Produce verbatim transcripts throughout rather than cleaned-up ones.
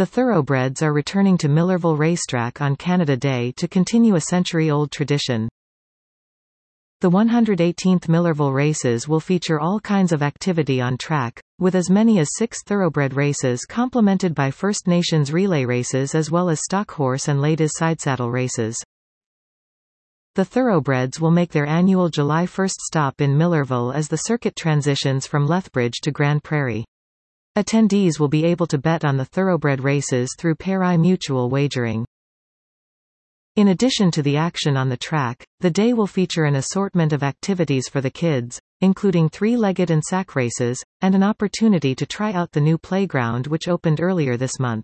The Thoroughbreds are returning to Millerville Racetrack on Canada Day to continue a century-old tradition. The one hundred eighteenth Millerville races will feature all kinds of activity on track, with as many as six thoroughbred races complemented by First Nations relay races as well as stock horse and ladies sidesaddle races. The Thoroughbreds will make their annual July first stop in Millerville as the circuit transitions from Lethbridge to Grand Prairie. Attendees will be able to bet on the thoroughbred races through pari mutuel wagering. In addition to the action on the track, the day will feature an assortment of activities for the kids, including three-legged and sack races, and an opportunity to try out the new playground which opened earlier this month.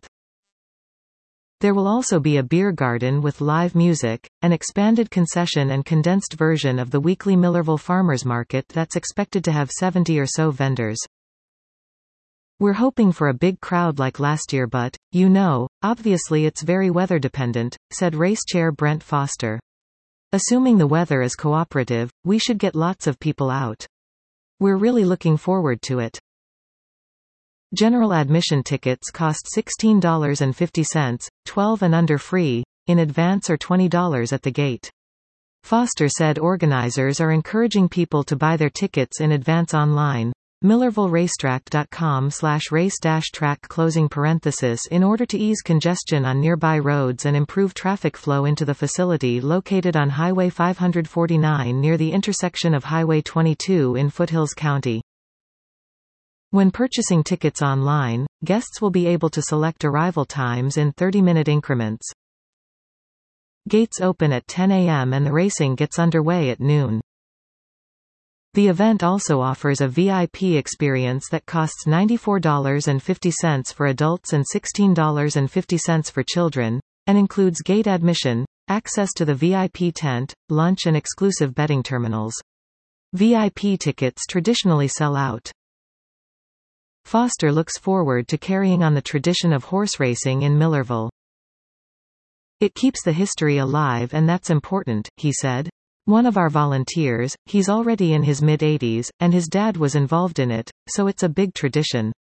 There will also be a beer garden with live music, an expanded concession and condensed version of the weekly Millerville Farmers Market that's expected to have seventy or so vendors. We're hoping for a big crowd like last year but, you know, obviously it's very weather dependent, said race chair Brent Foster. Assuming the weather is cooperative, we should get lots of people out. We're really looking forward to it. General admission tickets cost sixteen dollars and fifty cents, twelve and under free, in advance or twenty dollars at the gate. Foster said organizers are encouraging people to buy their tickets in advance online. Millerville Racetrack dot com slash race dash track closing parenthesis in order to ease congestion on nearby roads and improve traffic flow into the facility located on Highway five forty-nine near the intersection of Highway twenty-two in Foothills County. When purchasing tickets online, guests will be able to select arrival times in thirty-minute increments. Gates open at ten A M and the racing gets underway at noon. The event also offers a V I P experience that costs ninety-four dollars and fifty cents for adults and sixteen dollars and fifty cents for children, and includes gate admission, access to the V I P tent, lunch and exclusive betting terminals. V I P tickets traditionally sell out. Foster looks forward to carrying on the tradition of horse racing in Millerville. It keeps the history alive and that's important, he said. One of our volunteers, he's already in his mid-eighties, and his dad was involved in it, so it's a big tradition.